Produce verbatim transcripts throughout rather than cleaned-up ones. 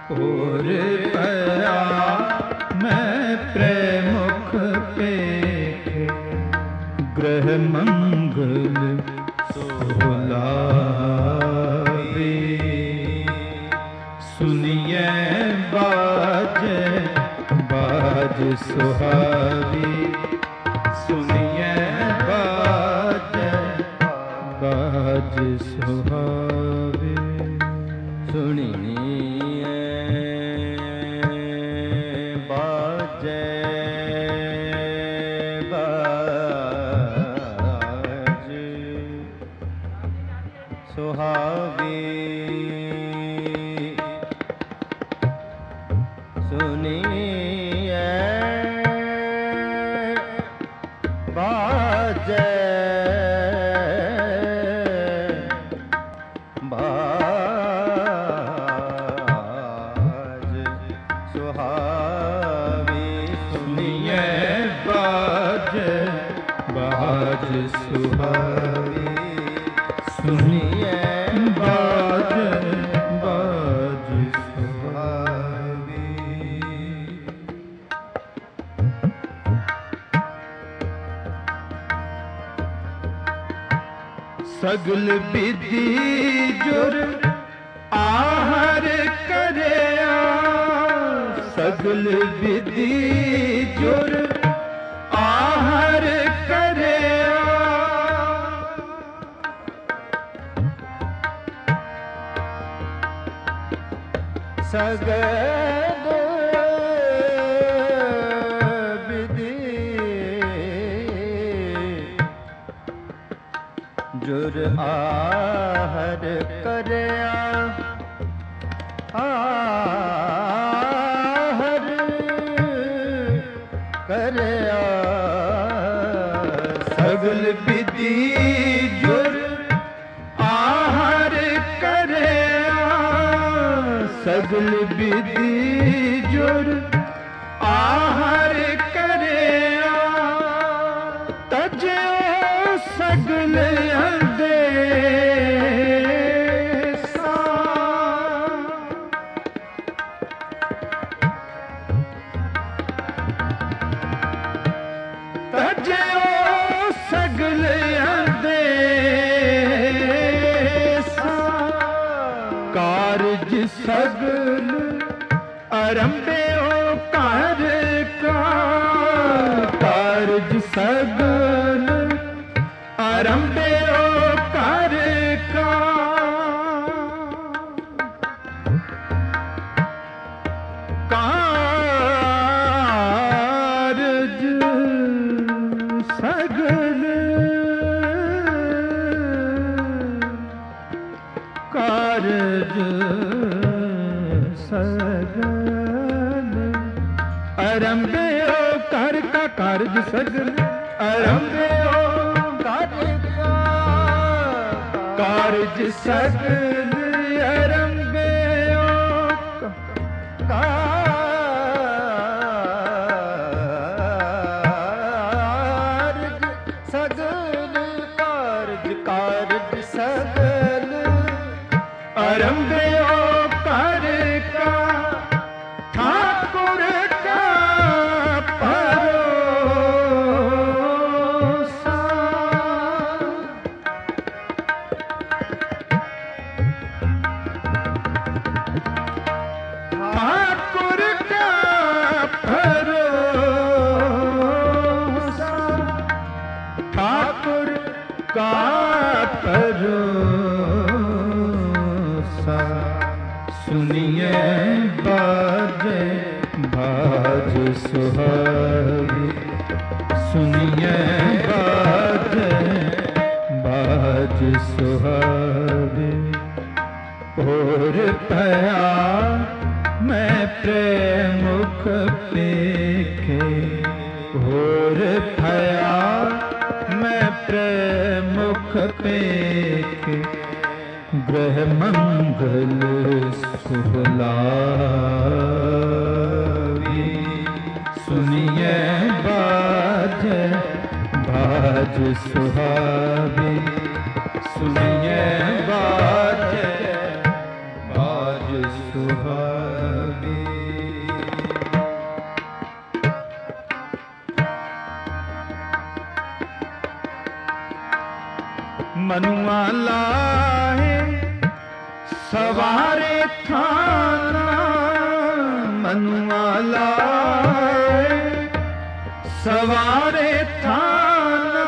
और पया मैं प्रेमुख पेख ग्रह मंगल सोलावे। सुनिए बाजे बाज सुहावी, सुनिए बाजे बाज सुहावी। सुनिए बाजे बाज सुहावी। सुनिए बाजे बाज सुहावी। सुनिए बाजे बाज सुहावी, सुनिए बाजे बाज सुहावी। सगल विधि जुर आहर करया, सगल विधि जुर आहर करया। सगल विधि जुर आहर करया, आहर करया। सगल विधि जुर आहर करया, सगल विधि जुर आहर करया। तजो सगल अंदेसा, तजो सगल अंदेसा। कारज सगल अरंभ्यो कर का, कारज सगल अरंभ्यो कर का। कारज सगल कारज सगल अरंभ्यो कर का, कारज सगल अरंभ्यो कर का। कारज सगल अरंभ्यो कारज सगल कारज कारज सगल अरंभ्यो कर का। ठाकुर का भरोसा, ठाकुर का भरोसा, ठाकुर का भरोसा। सुनिए बाजे बाज सुहावी, सुनिए बाजे बाज सुहावी। और पया मैं प्रेमुख पेखे, और पया मैं प्रेमुख पेखे ग्रह मंगल सुहलावी। सुनिए बाजे बाज सुहावी, सुनिए बाजे बाज सुहावी। मनुआ लाए सवारे थाना, मनुआ लाए सवारे थाना।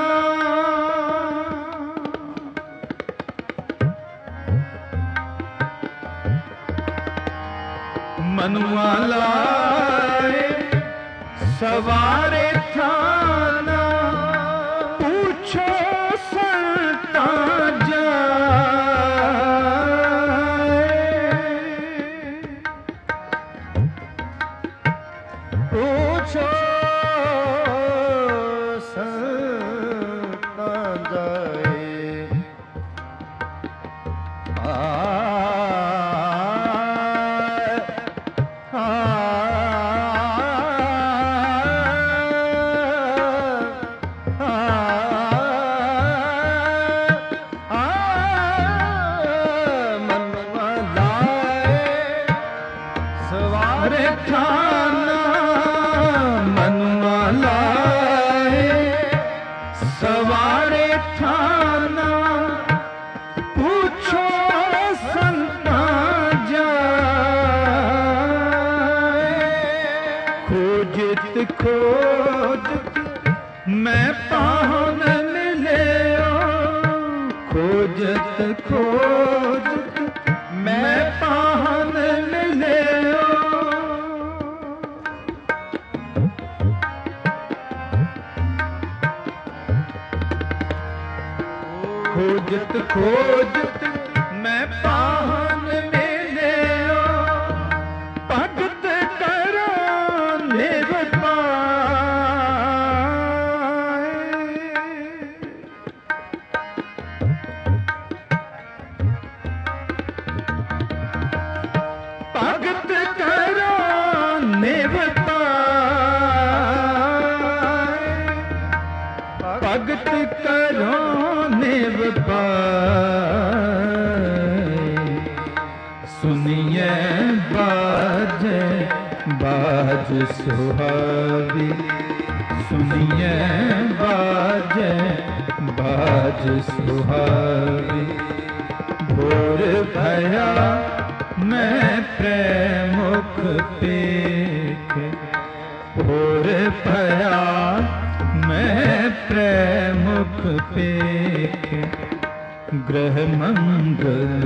मनुआ लाए सवारे थाना, पूछो संता जाए, पूछो संता जाए। आ खोजत मैं पान मिले, खोजत खोजत मैं पान मिले। खोजत खोजत मैं पान मिले, भगत करो निर भगत करो निव पाए। सुनिए बाजे बाज सुहावी, सुनिए बाजे बाज सुहावी। भोर भया मैं प्रेमुख पेख, भोर भया मैं प्रेमुख पेख। ग्रह मंगल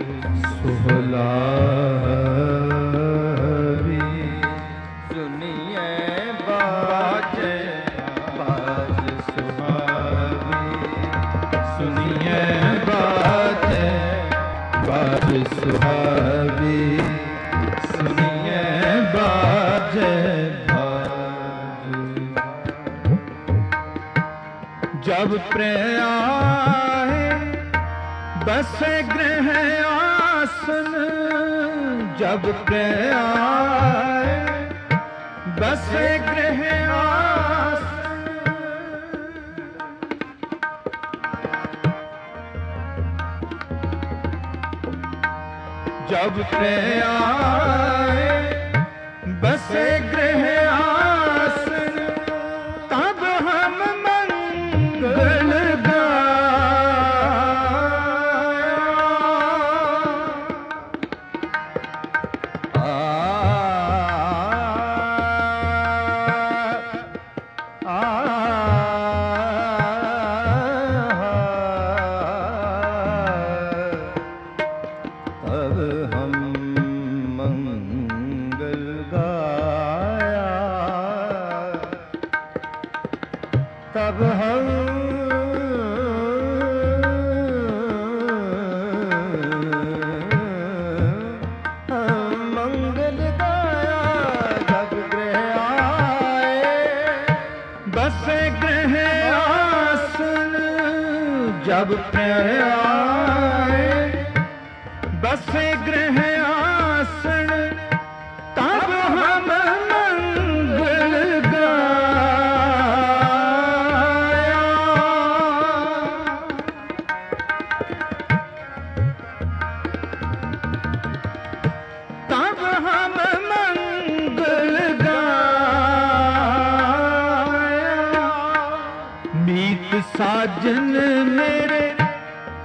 सुहलावी, सुनिए बाजे बाज सुहावी, सुनिए बाजे बाज सुहावी, सुनिए बाजे जब प्रयाए बसे गृह आसन, जब प्रयाए बसे गृह आसन। जब प्रयाए बसे गृह आसन, तब हम मंगल तब हम मंगल गाया। जब गृह आए बसे गृह आसन, जब आए बसे गृह आसन, तब हम मंगल गाया। तब हम मंगल गाया। मीत साजन मेरे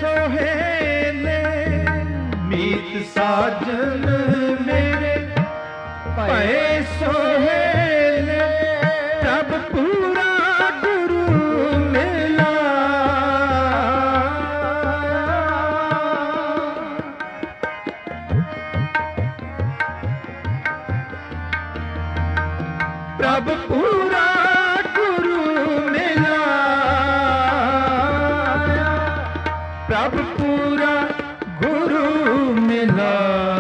सोहेले मीत साजन मेरे भय सोहेले प्रभ पूरा गुरु मिला प्रभ पूरा गुरु मिला प्रभ पूरा गुरु मिला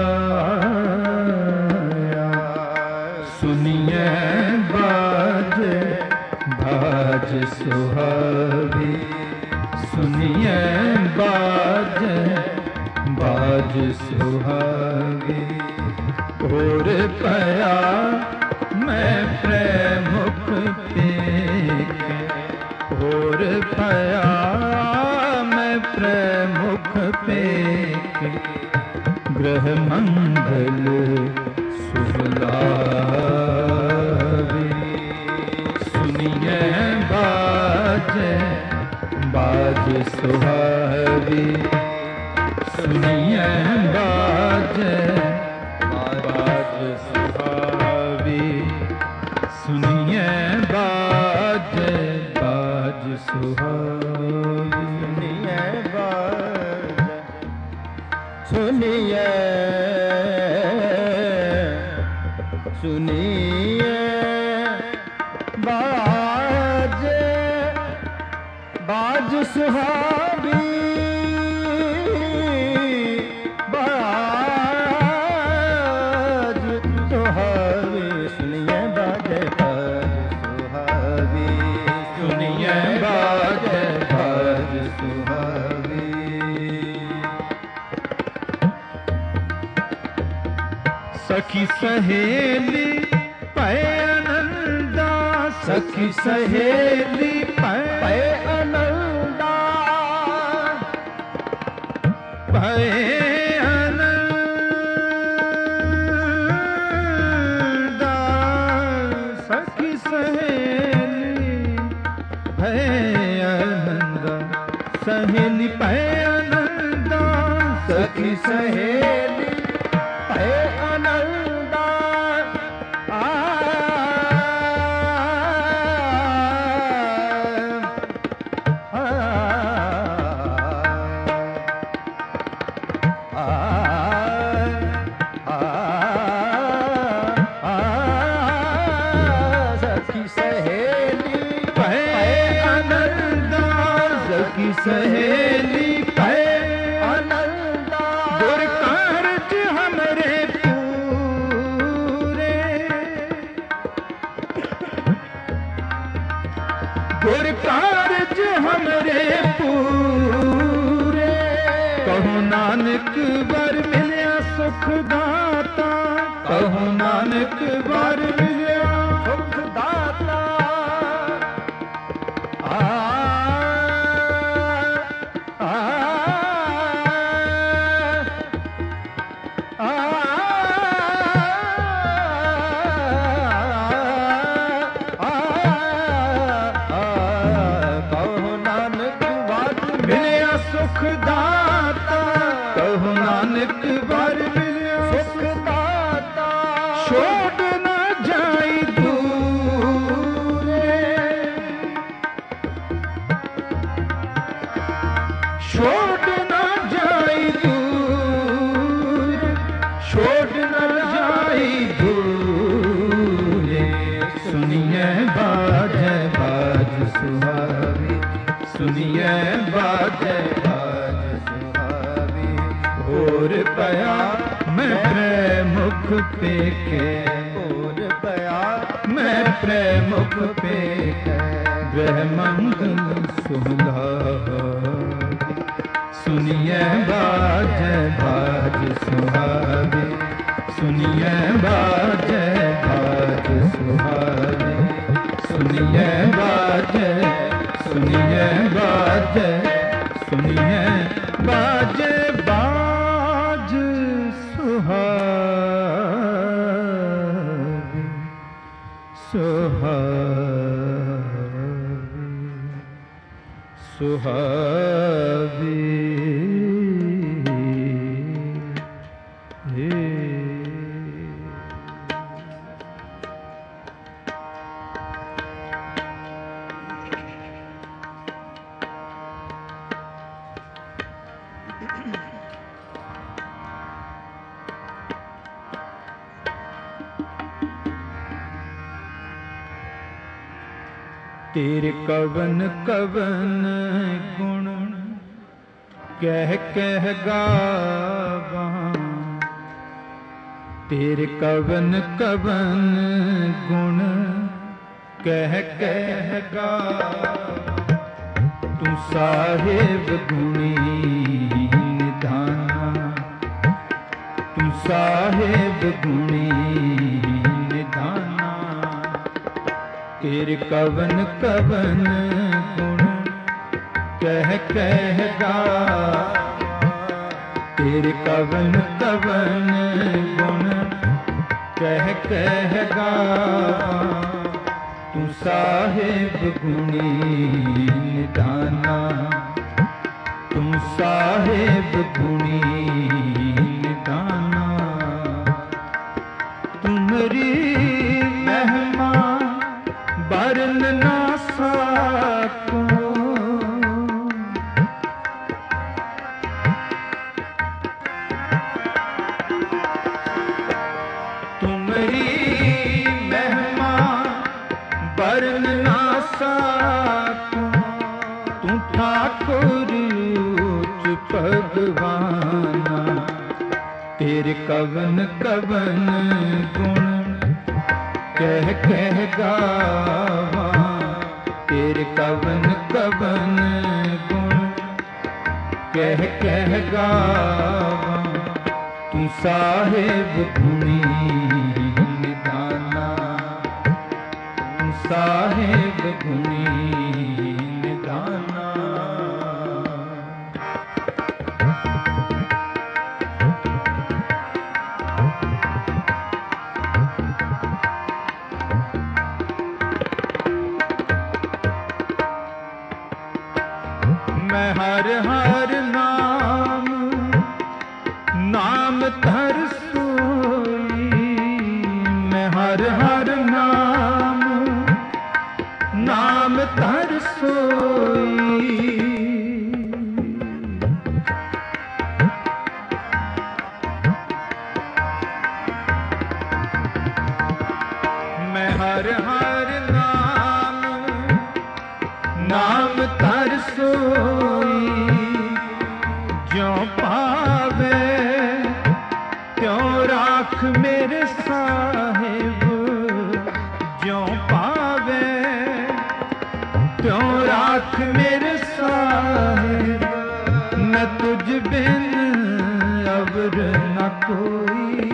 सुनिए बाज बाज सुहावी सुनिए बाज बाज सुहावी और पया मैं प्रेमुख पेके और पया मैं प्रेमुख पेके ग्रह मंगल सुलावी सुनिए बाज बाज सुहावी सुनिए बाज बाज सुहावी सुनिए बाज बाज सुहावी सुनिए बाज सुनिए सुनिए बाज बाज सुहावी बाज सुहावी सुनिए बाज बाज सुहावी सुनिए बाज बाज सुहावी सखी सहेली पै आनंदा सखी सहेली पै आनंदा पै आनंदा सखी सहेली पै आनंदा सहेली पै आनंदा सखी सहेली पै आनंदा आ सहेली पै आनंदा गुर कारज हमरे पूरे गुर कारज हमरे पूरे कहु नानक वर मिलिया सुख दाता कहु नानक वर मिलिया सुख दाता आ सुख दाता कहु नानक वर मिलिया सुख दाता छोड़ न जाई दूरे छोड़ न जाई दूरे छोड़ न जाई दूरे सुनिए बाज बाज सुहावी सुनिए बाज और पया मैं प्रेमुख पेके और पया मैं प्रेमुख पेके ग्रह मंगल सुहावी सुनिए बाज बाज सुहावी सुनिए बाज बाज सुहावी सुनिए बाज सुनिए बाज सुनिए बाज बाज सुहावी सुहावी सुहावी तेरे कवन कवन गुण कह कह गावा, तेरे कवन कवन गुण कह कह गावा। तू साहिब गुणी निधाना, तू साहिब गुणी निधाना। तेरे कवन कवन गुण कह कह गावा, तेरे कवन कवन गुण कह कह गावा। तू साहिब गुणी निधाना, तू साहिब गुणी निधाना। तुमरी महिमा बरन ना साको, तुमरी महिमा बरन ना साको। तू ठाकुर उच्च भगवाना, तेरे कवन कवन गुण कह कह गावा। तेरे कवन कवन गुण कह कह गावा। तू साहिब गुणी निधाना, तू साहिब गुणी निधाना। मैं हर हर नाम नाम धर सोई, मैं हर हर नाम नाम धर सोई। मैं हर हर नाम नाम धर सोई। ज्यों पावे त्यों राख मेरे साहिब, ज्यों पावे त्यों राख मेरे साहिब। न तुझ बिन अवर न कोई,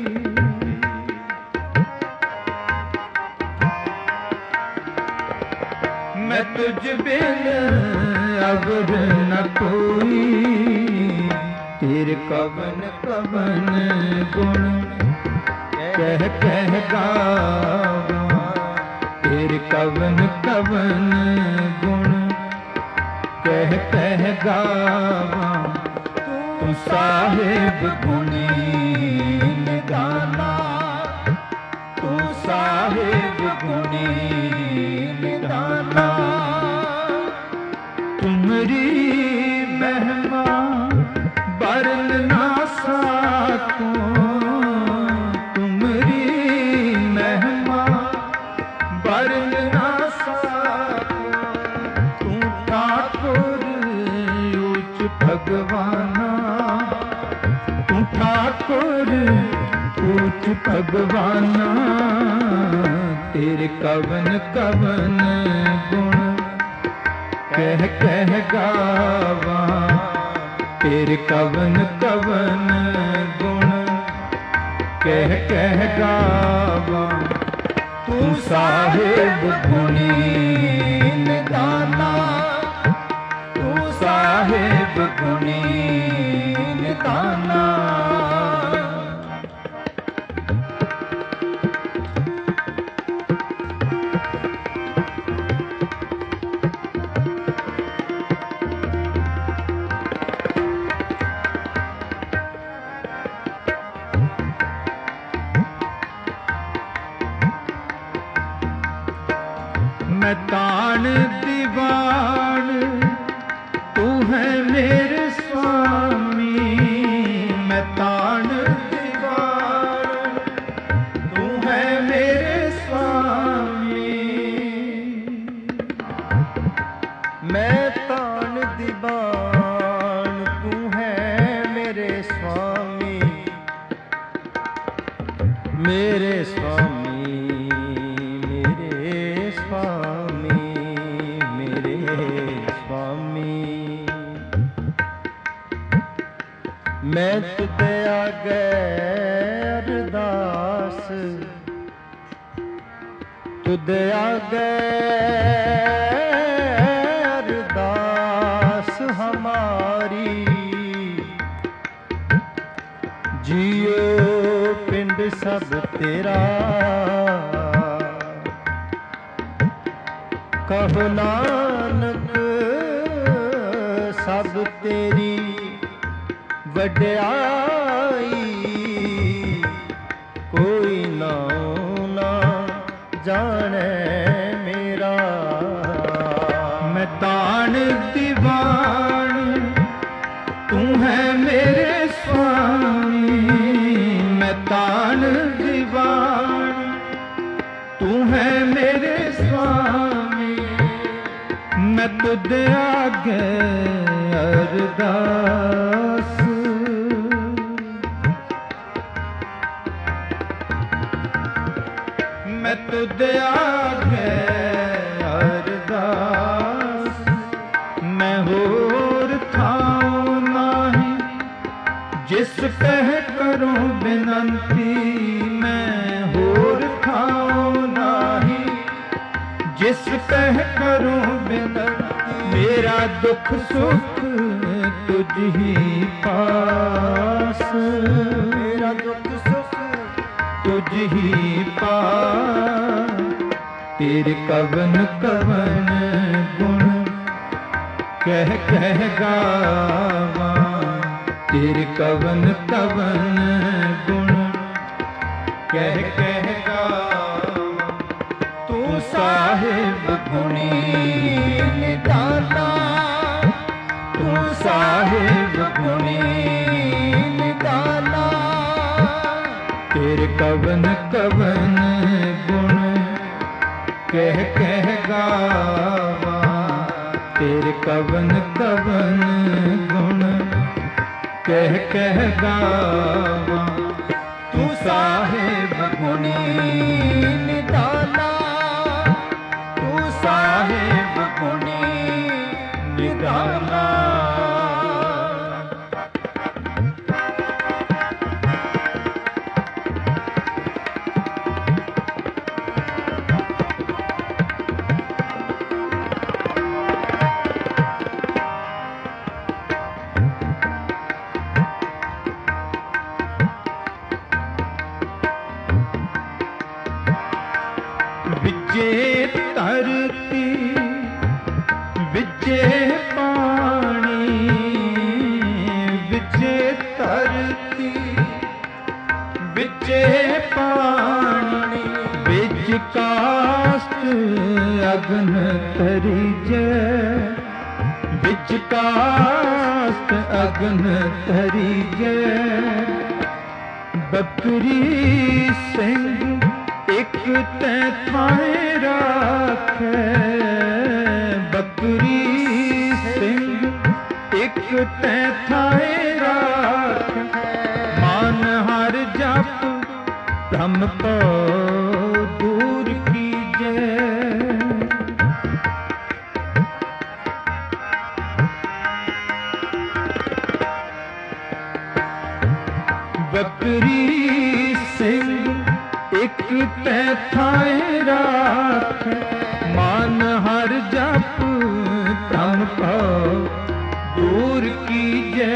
मैं तुझ बिन अवर न कोई। तेरे कवन कवन गुण कह कह गावा, तेरे कवन कवन गुण कह कह गावा। तू साहिब गुणी निधाना, तू साहिब गुणी निधाना। तुमरी महिमा बरन ना साको, तुमरी महिमा बरन ना साको। तू ठाकुर उच्च भगवाना, तू ठाकुर उच्च भगवाना। तेरे कवन कवन गुण कह कह गावा, तेरे कवन कवन गुण कह कह गावा। तू साहिब गुणी निधाना, तू साहिब गुणी निधाना। मैं तान दीवान, तू है मेरे स्वामी। ਮੇਰੇ स्वामी ਮੇਰੇ स्वामी ਮੇਰੇ स्वामी मैं तुझे आगे अरदास तुझे आगे अरदास हमारी जियो पिंड सब तेरा कहो नानक सब तेरी वड्याई कोई नाऊ ना जाने मेरा मैं तान दीवान तू है मेरे स्वामी मैं तान दीवान तू है मेरे स्वामी मैं तुझे आगे अरदास मैं तुझे आगे अरदास मैं होर थाऊं नाही जिस कह करूं बिनंती मैं होर थाऊं नाही जिस कह करूं बिनंती मेरा दुख सुख तुझ ही पास मेरा दुख सुख तुझ ही पास तेरे कवन कवन गुण कह कह गावा तेरे कवन कवन गुण कह कह गावा तू साहिब गुणी निदाना तू साहिब गुणी निदाना तेरे कवन कवन गुण कह कह गावा तेरे कवन कवन गुण कह कह गावा तू साहिब गुणी निदाना तू साहिब गुणी निदाना विजे धरती विजे पानी विजे धरती विजे पानी विच काष्ठ अग्न तरिजे विच काष्ठ अग्न तरिजे बकरी सिंह एक तै थाए राखे बकरी सिंह एक तै थाए राखे मान हर जप भ्रम को दूर कीजे बकरी सिंह एक तै थाए राख मान हर जप तम को दूर कीजे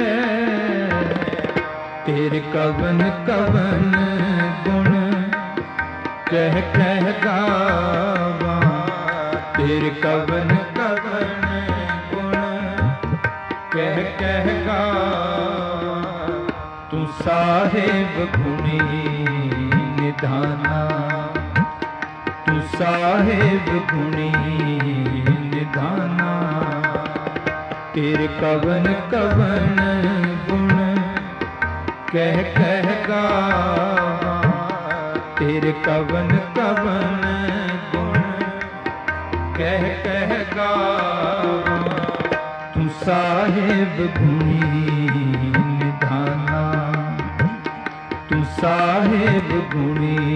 तेरे कवन कवन गुण कह कह गावा तेरे कवन कवन गुण कह कह गावा तू साहिब गुणी निधाना तू साहिब गुणी निधाना तेरे कवन कवन गुण कह कह गावा तेरे कवन कवन गुण कह कह गावा तू साहिब गुणी निधाना तू साहिब गुणी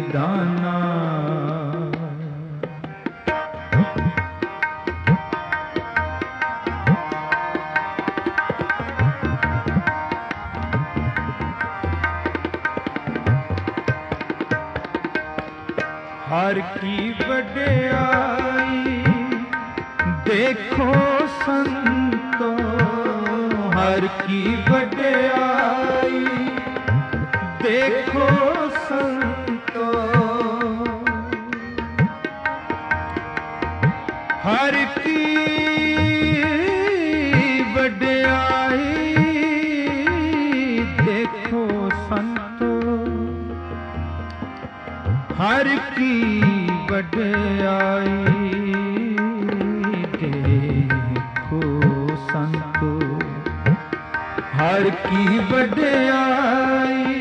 निधाना। हर की वड्याई देखो संतो, हर की वड्याई देखो संतो, हर की वड्याई देखो संतो, हर की वड्याई देखो संतो, हर की वड्याई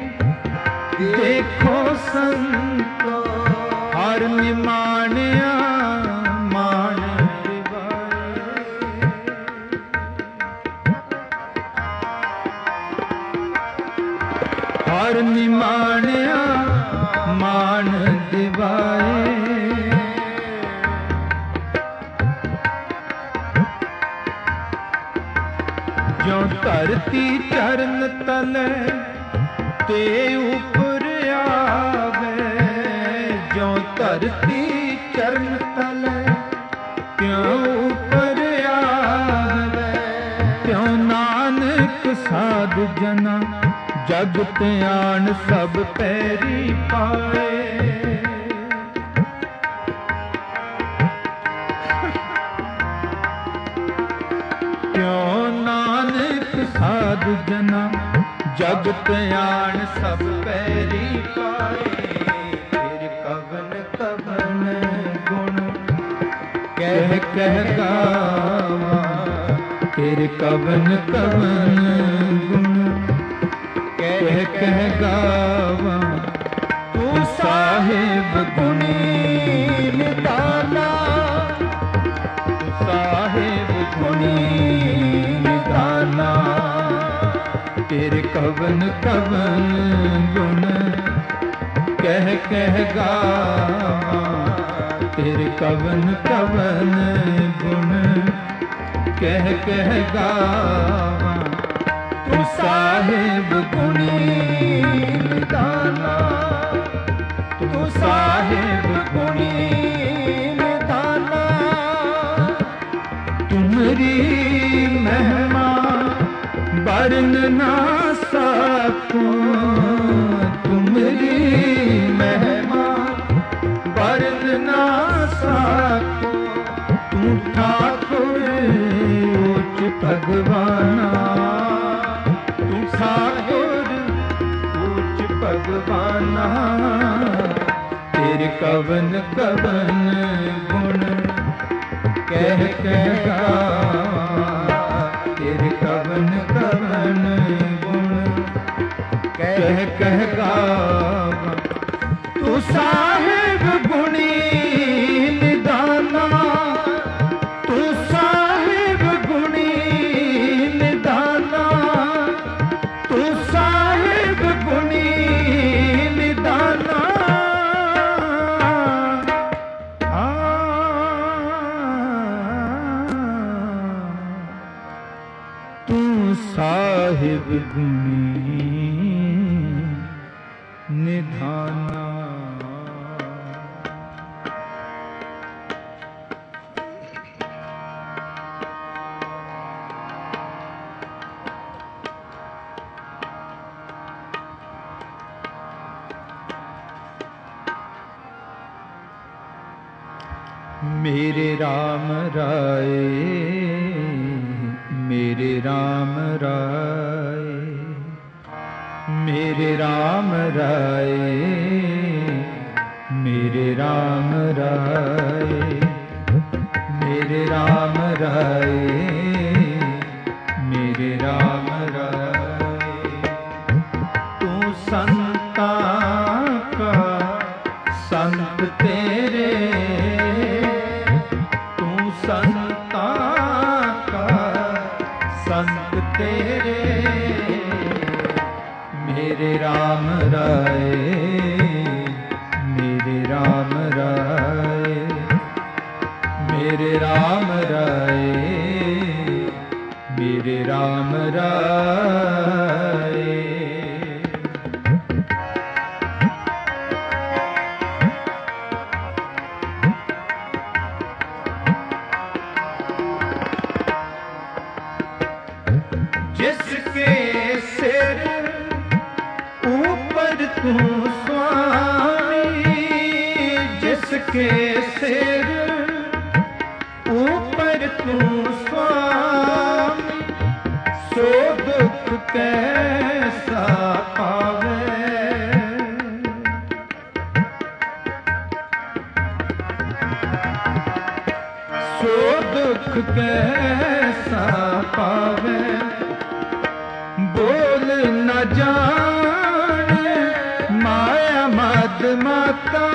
देखो संतो, हर निमाणिया मान दिवाए, हर निमाणिया मान दिवाए। जो धरती चरण तले ते ऊपर आवे, जो धरती चरण तले क्यों ऊपर आवे, क्यों नानक साध जना जगत आन सब पैरी पाए। क्यों नानक साधु जना जगत आन सब पैरी पाए। फिर कवन कवन गुण कह कह गावा, फिर कवन कवन गुण कह कह गावा। तू साहिब गुणी निधाना, तू साहिब गुणी निधाना। तेरे कवन कवन गुण कह कह गावा, तेरे कवन कवन गुण कह कह गावा। तू साहिब गुणी निधाना, तू साहिब गुणी निधाना। तुमरी महिमा वर्ण ना सकूं, तुमरी महिमा वर्ण ना सकूं। तू ठाकुर उच्च भगवाना, तू ठाकुर उच्च भगवाना। तेरे कवन कवन गुण कह कह गावा, तेरे कवन कवन गुण कह कह गावा। तू साहिब गुणी निधाना, तू साहिब गुणी निधाना, तू साहिब गुणी निधाना। तू साहिब गुणी निधाना। मेरे राम राय, मेरे राम राय, मेरे राम राय, मेरे राम राय, मेरे राम राय, मेरे राम राय। तू संता का संत तेरे, तू संता का संत तेरे। मेरे राम राय, राम राय, मेरे राम राय, मेरे राम राय। जिसके सिर ऊपर तू स्वामी, जिसके सिर ऊपर तू स्वामी, सो दुख कैसा पावे। सो दुख कैसा पावे, बोल न जाने माया मद माता।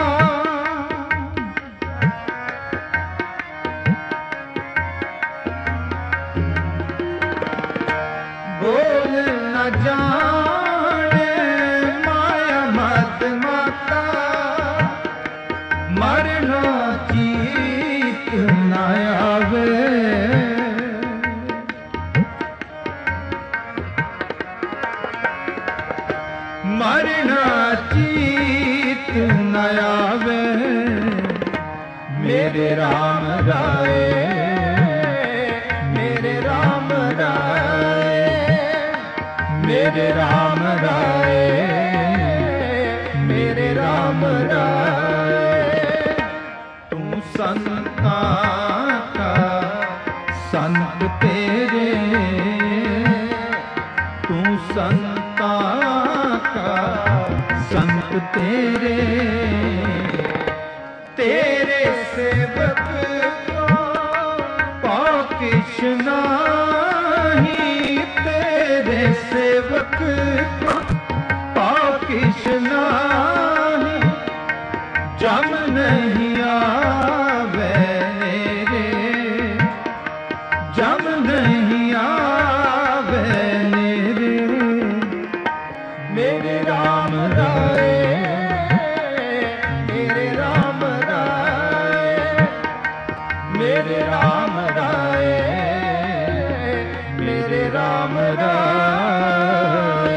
बोल न जाने माया मद माता, मरना चीत न आवे। मरना चीत न आवे, मेरे राम राय, मेरे राम राय, मेरे राम राय, मेरे राम राय। तू संता का संत तेरे, तू संता संत तेरे, तेरे सेवक को पाओ किछ नाही, तेरे सेवक को पाओ किछ नाही। जम नहीं आवे रे, जम नहीं आवे रे, मेरे राम राय, मेरे राम राय, मेरे राम राय, मेरे राम राय।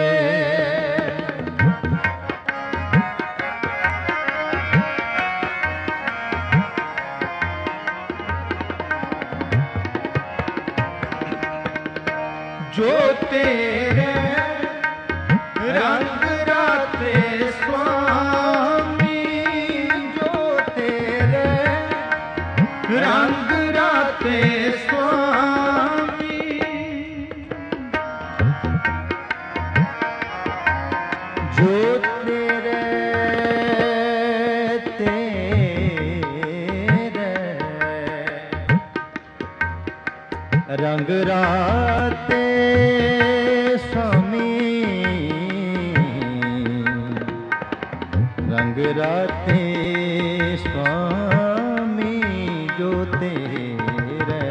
जो तेरे रंग राते स्वामी, जो तेरे रंग राते स्वामी, जो तेरे तेरे रंग राते स्वामी, रंग राते स्वामी, जो तेरे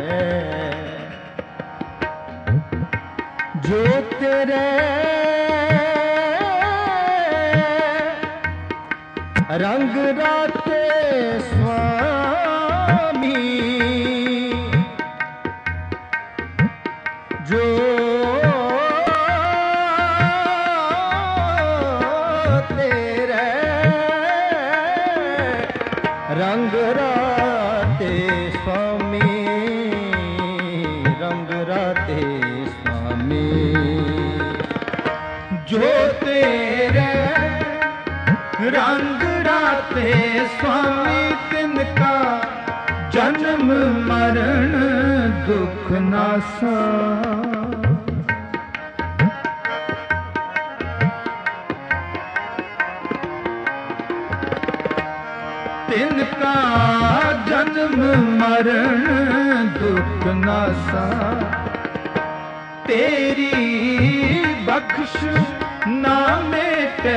जो तेरे रंग राते स्वामी, जो तेरे रंग राते स्वामी, रंग राते स्वामी, जो तेरे रंग राते स्वामी, तिनका जन्म मरण दुख नासा। तिनका जन्म मरण दुख नासा, तेरी बख्श ना मेटे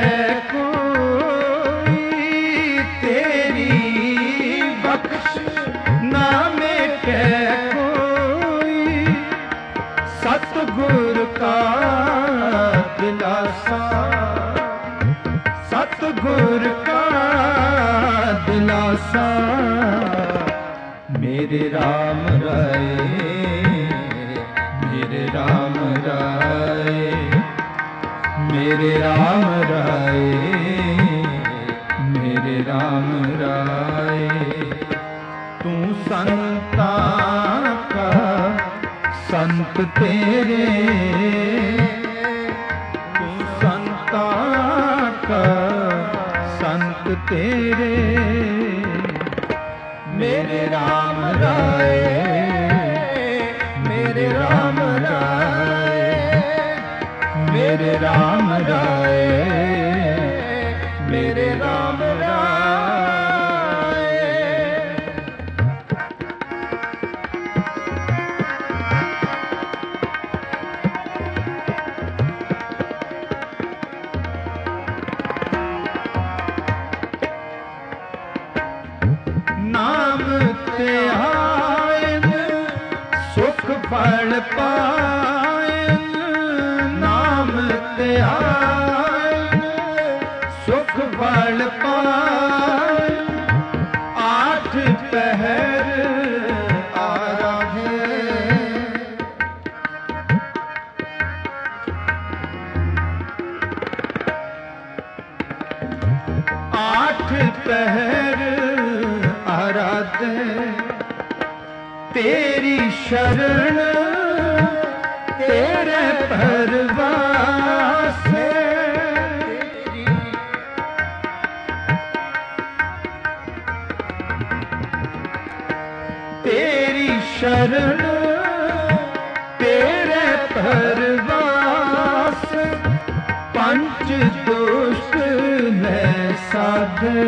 कोई, तेरी बख्श ना मेटे कोई, सतगुर का दिलासा, सतगुर का मेरे राम राय, मेरे राम राय, मेरे राम राय, मेरे राम राय। तू संता का संत तेरे, तू संता का संत तेरे, मेरे राम राय, मेरे राम राय, मेरे राम राय, मेरे राम राय। नाम ते आयन सुख फल पायन, नाम ते आयन सुख फल पायन, आठ पहर आराधे, आठ पहर आराधे, तेरी शरण तेरे परवास, तेरी शरण तेरे परवास, पंच दुष्ट है साधे,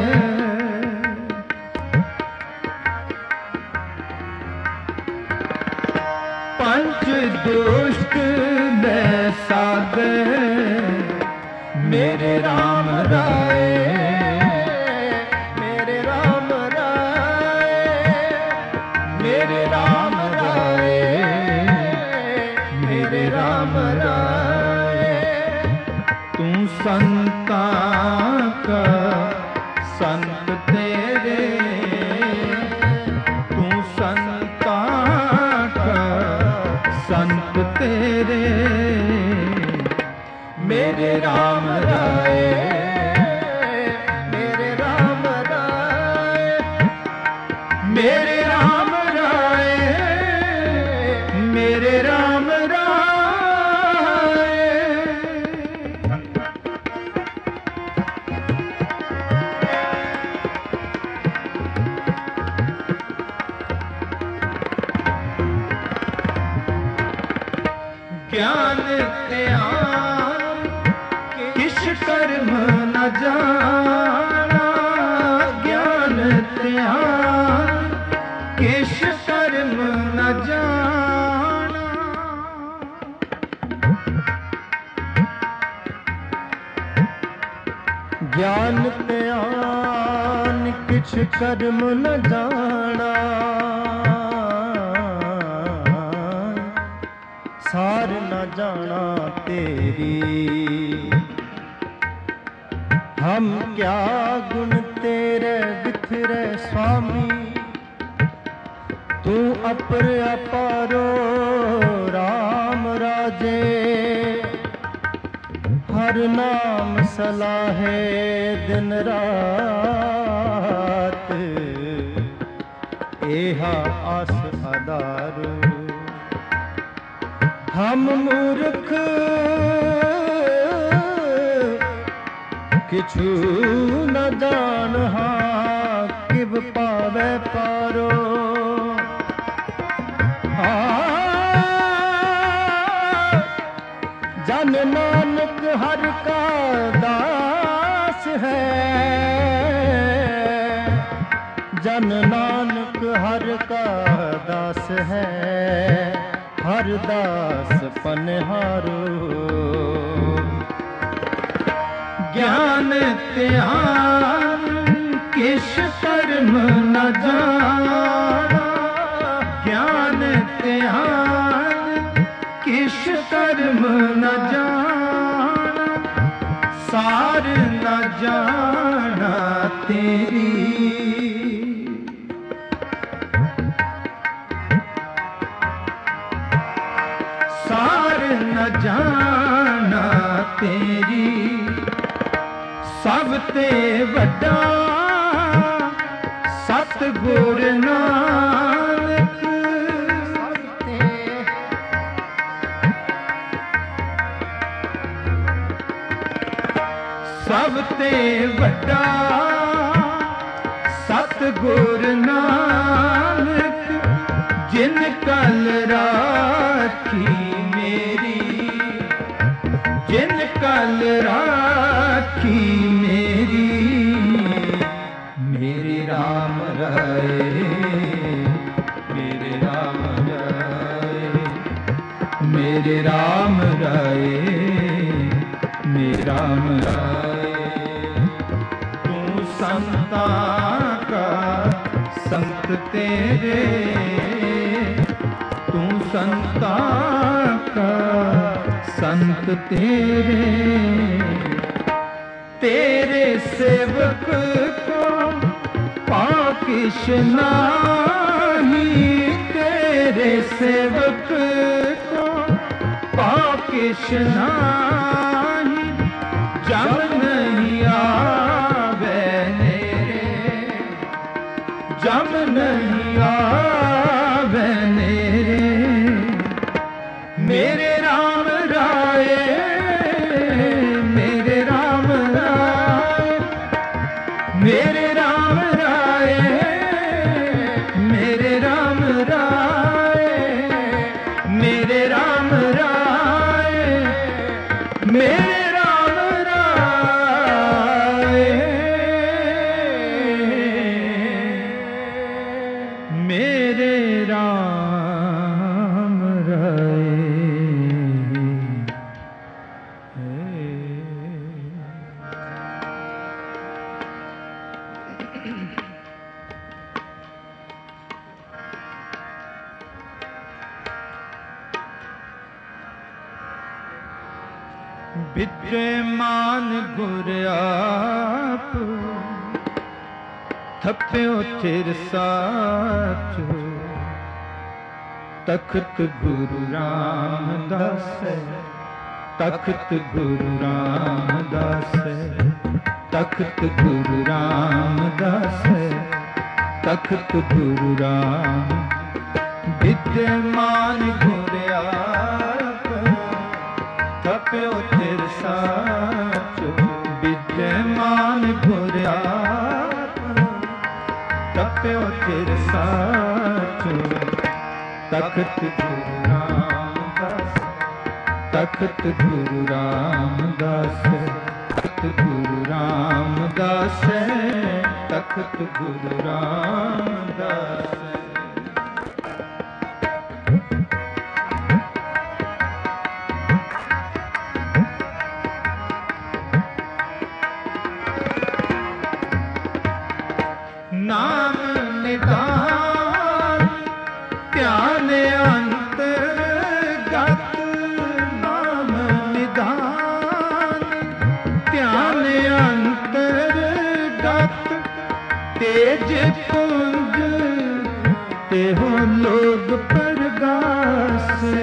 पंच दुष्ट में साधे, मेरे राम राय, मेरे राम राय, मेरे राम राय, मेरे राम राय। तू संता का संत तेरे, तू संता का संत तेरे, मेरे राम राय, मेरे राम राय, मेरे राम राय, मेरे राम राय। ज्ञान ध्यान किस कर्म न जाना, ज्ञान ध्यान किस कर्म न जाना, ज्ञान ध्यान किस कर्म न जाना, सार न जाना तेरी, हम क्या गुण तेरे बिखरे स्वामी, तू अपर अपारो राम राजे, हर नाम सलाहे दिन रात, एहा आस आधार। हम मूर्ख किछु न जान, हाँ किब पावे पारो, जन नानक हर का दास है, जन नानक हर का दास है, हर दास पनहारो। ज्ञान ध्यान किस कर्म न जाना, ज्ञान ध्यान किस कर्म न जाना, सार न जाना तेरी, न जाना तेरी, सब ते वड्डा सतगुर नानक। सब ते वड्डा सतगुर नानक, जिन कल राखी मेरी, जिन कल राखी मेरी। मेरे राम राय, मेरे राम राय, मेरे राम राय, मेरे राम राय। तू संता का संत तेरे, तू संता का संत तेरे। तेरे सेवक को पाकिश नाही, तेरे सेवक को पाकिश नाही। जब नहीं आवे नेरे, जब नहीं आवे नेरे। मेरे राम राय, मेरे राम राय, मेरे राम राय, मेरे राम राय, मेरे राम राय, मेरे राम राय, मेरे राम राय। विद्यमान गुर आप, थप्यो थिर साचो। तख्त गुरु रामदास, तख्त गुरु रामदास, तख्त गुरु रामदास, तख्त गुरु राम। विद्यमान गुर आप, थप्यो थिर साचो। विद्यमान गुर आप, थप्यो थिर साचो। तख्त गुरु रामदास, तख्त गुरु रामदास, तख्त गुरु रामदास, तख्त गुरु रामदास। नाम निधान ध्यान अंतर्गत, नाम निधान ध्यान अंतर्गत। तेज पुंज तेहो लोग परगासे,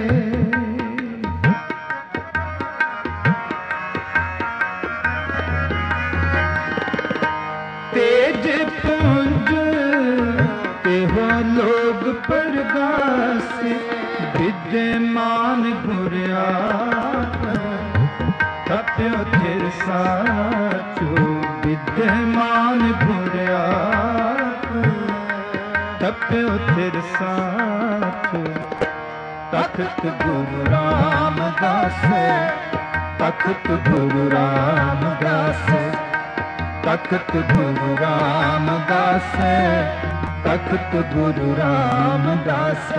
तेज पुंज तेहो लोग परगासे। विद्यमान गुर आप, थप्यो थिर साचो। विद्यमान गुर आप, थप्यो थिर साचो। तख्त गुरु रामदास, तख्त गुरु रामदास, तख्त गुरु रामदास, तख्त गुरु रामदास।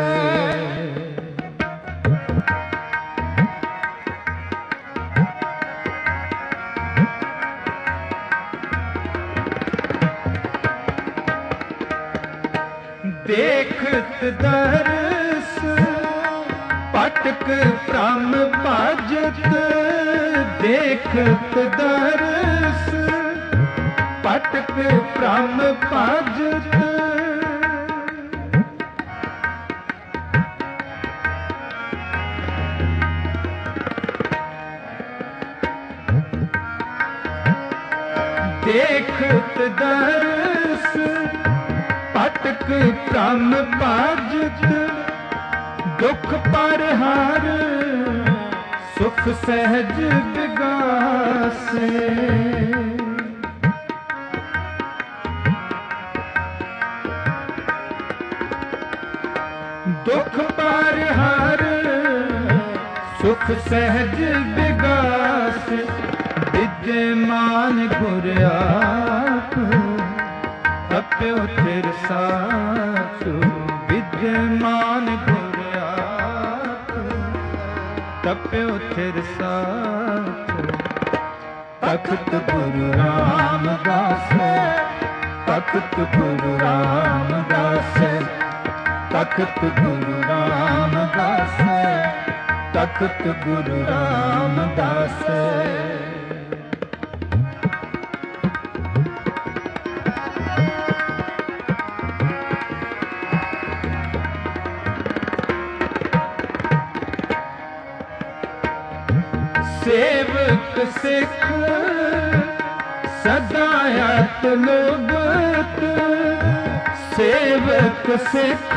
देखत दर्श पटक भ्रम भजत, देखत दर्श पटक भ्रम भजत। ਦੇਖਤ ਦਰਸ ਪਟਕ ਭ੍ਰਮ ਭਜਤ ਦੁਖ ਪਰ ਹਾਰ ਸੁਖ ਸਹਿਜ ਵਿਗਾਸੇ ਦੁਖ ਪਰ ਹਾਰ ਸੁਖ ਸਹਿਜ ਵਿਗਾਸ ਵਿਦਿਮਾਨ ਗੁਰ ਆਪ ਤਪਿਓ ਥਿਰ ਸਾਚੂ ਵਿਦਿਮਾਨ ਗੁਰ ਆਪ ਤਪਿਓ ਥਿਰ ਸਾਚੂ ਤਖਤ ਗੁਰੂ ਰਾਮਦਾਸ ਤਖਤ ਗੁਰੂ ਰਾਮਦਾਸ ਤਖਤ ਗੁਰੂ ਰਾਮਦਾਸ ਤਖਤ ਗੁਰੂ ਰਾਮਦਾਸ ਸੇਵਕ ਸਿੱਖ ਸਦਾ ਅਤ ਲੋਭਤ ਸੇਵਕ ਸਿੱਖ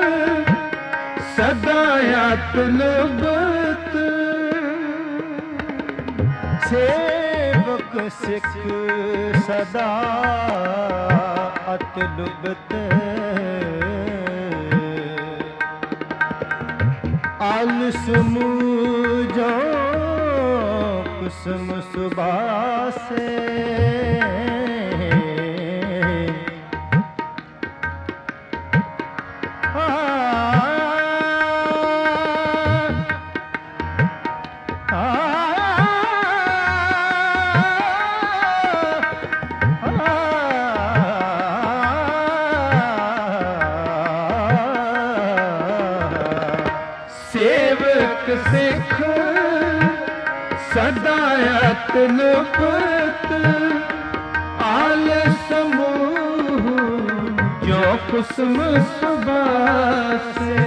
ਸਦਾ ਅਤ ਲੋਭਤ ਸੇਵਕ ਸਿੱਖ ਸਦਾ ਅਤ ਲੁਭਤ ਆਲਸ ਮੂਜੋ ਕੁਸਮ ਸੁਬਾਸੇ ਸਿੱਖ ਸਦਾ ਅਤ ਲੋਭਤ ਆਲਸ ਮੂਹ ਜੋ ਕੁਸਮ ਸੁਬਾਸੇ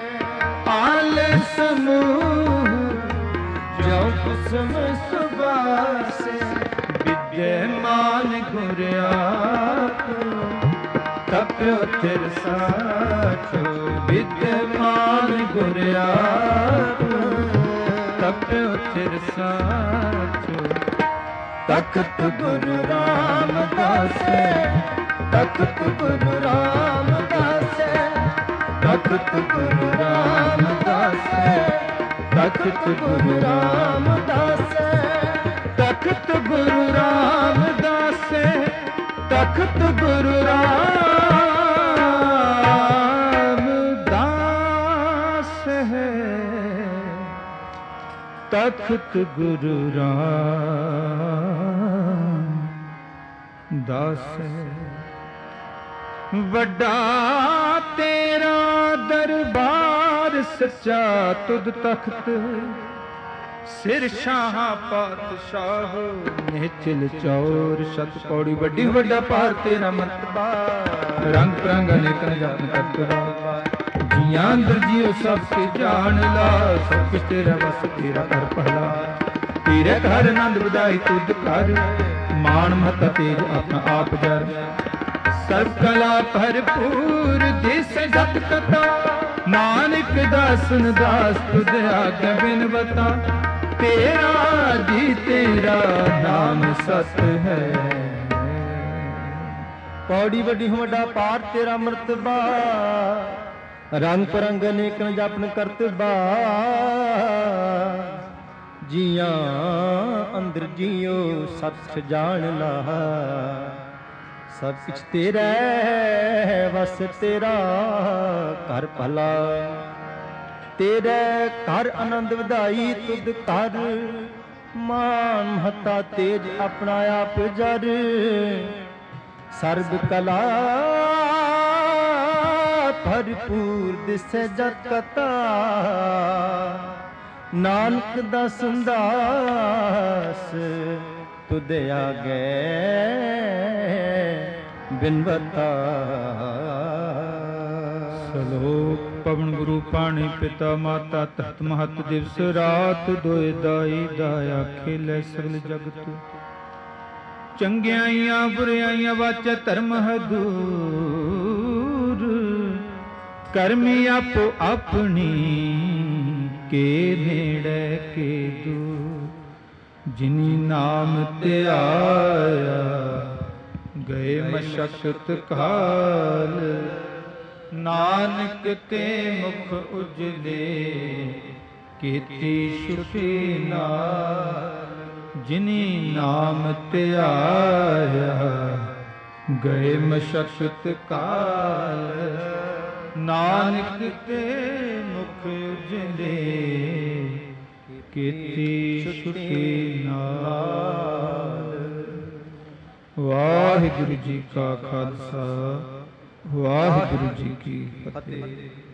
ਆਲਸ ਮੂਹ ਜੋ ਕੁਸਮ ਸੁਬਾਸੇ ਵਿਦਿਮਾਨ ਗੁਰ ਆਪ ਤਪਿਓ ਥਿਰ ਸਾਚੋ ਵਿਦਿਮਾਨ ਗੁਰ ਆਪ ਤਪਿਓ ਥਿਰ ਸਾਚੋ ਤਖਤ ਗੁਰੂ ਰਾਮਦਾਸ ਤਖਤ ਗੁਰੂ ਰਾਮਦਾਸ ਤਖਤ ਗੁਰੂ ਰਾਮਦਾਸ ਤਖਤ ਗੁਰੂ ਰਾਮਦਾਸ ਤਖਤ ਗੁਰੂ ਰਾਮਦਾਸ ਤਖਤ ਗੁਰੂ ਰਾਮਦਾਸ ਹੈ ਤਖਤ ਗੁਰੂ ਰਾਮਦਾਸ ਹੈ ਵੱਡਾ ਤੇਰਾ ਦਰਬਾਰ ਸੱਚਾ ਤੁਧ ਤਖਤ ਸਿਰ ਸ਼ਾਹ ਪਾਤਸ਼ਾਹ ਨਿਹਚਲ ਚੌਰ ਸਤ ਪੌੜੀ ਵੱਡੀ ਵੱਡਾ ਭਾਰ ਤੇਰਾ ਮਰਤਬਾ ਰੰਗ ਪ੍ਰੰਗ ਅਨੇਕਨ ਜਪਨ ਕਰਤਵਾ ਜੀਆਂ ਅੰਦਰ ਜੀਓ ਸਭ ਕੇ ਜਾਣ ਲਾ ਸਭ ਕੁਛ ਤੇਰਾ ਵਸ ਤੇਰਾ ਕਰ ਪਹਿਲਾ ਤੇਰੇ ਘਰ ਆਨੰਦ ਵਧਾਈ ਤੁਧ ਕਰ ਮਾਣ ਮਹਤਾ ਤੇਜ ਆਪਣਾ ਆਪ ਜਰ ਸਰਬ ਕਲਾ ਭਰਪੂਰ ਦਿਸ ਜਤ ਕਤਾ ਨਾਨਕ ਦਾਸਨ ਦਾਸ ਤੁਧ ਆਗੇ ਬਿਨ ਬਤਾ ਤੇਰਾ ਜੀ ਤੇਰਾ ਨਾਮ ਸਤ ਹੈ ਪੌੜੀ ਵੱਡੀ ਵੱਡਾ ਪਾਰ ਤੇਰਾ ਮਰਤਬਾ ਰੰਗ ਪਰੰਗ ਅਨੇਕਨ ਜਪਨ ਕਰਤਬਾ ਜੀਆਂ ਅੰਦਰ ਜੀਓ ਸੱਚ ਜਾਣ ਲਾ ਸਭ ਕੁਛ ਤੇਰਾ ਵਸ ਤੇਰਾ ਘਰ ਭਲਾ ਤੇਰੇ ਘਰ ਆਨੰਦ ਵਧਾਈ ਤੁਧ ਕਰ ਮਾਨ ਮਹਤਾ ਤੇਜ ਆਪਣਾ ਆਪ ਜਰ ਸਰਬ ਕਲਾ ਭਰਪੂਰ ਦਿਸੈ ਜਤ ਕਤਾ ਨਾਨਕ ਦਾ ਸੰਦਾਸ ਤੁਧ ਆਗੇ ਬਿਨਵਤਾ ਸਲੋਕ ਪਵਨ ਗੁਰੂ ਪਾਣੀ ਪਿਤਾ ਮਾਤਾ ਤਖਤ ਮਹਤ ਦਿਵਸ ਰਾਤ ਦੋਇ ਦਾਈ ਦਾਇਆ ਖੇਲੇ ਸਗਲ ਜਗਤ ਚੰਗਿਆਈਆਂ ਬੁਰਿਆਈਆਂ ਵਾਚੈ ਧਰਮ ਹਦੂਰ। ਕਰਮੀ ਆਪੋ ਆਪਣੀ ਕੇ ਨੇੜੇ ਕੇ ਦੂਰ। ਜਿਨੀ ਨਾਮ ਧਿਆਇਆ ਗਏ ਮਸ਼ਕਤ ਕਾਲ। ਨਾਨਕ ਤੇ ਮੁਖ ਉਜਲੇ ਕੀਤੀ ਸੁਖੀ ਨਾਲ। ਜਿਨੀ ਨਾਮ ਧਿਆਇਆ ਗਏ ਮਸ਼ਕਤ ਕਾਲ। ਨਾਨਕ ਤੇ ਮੁਖ ਉਜਲੇ ਕੀਤੀ ਸੁਖੀ ਨਾਲ। ਵਾਹਿਗੁਰੂ ਜੀ ਕਾ ਖਾਲਸਾ, ਵਾਹਿਗੁਰੂ ਜੀ ਕੀ ਫਤਿਹ।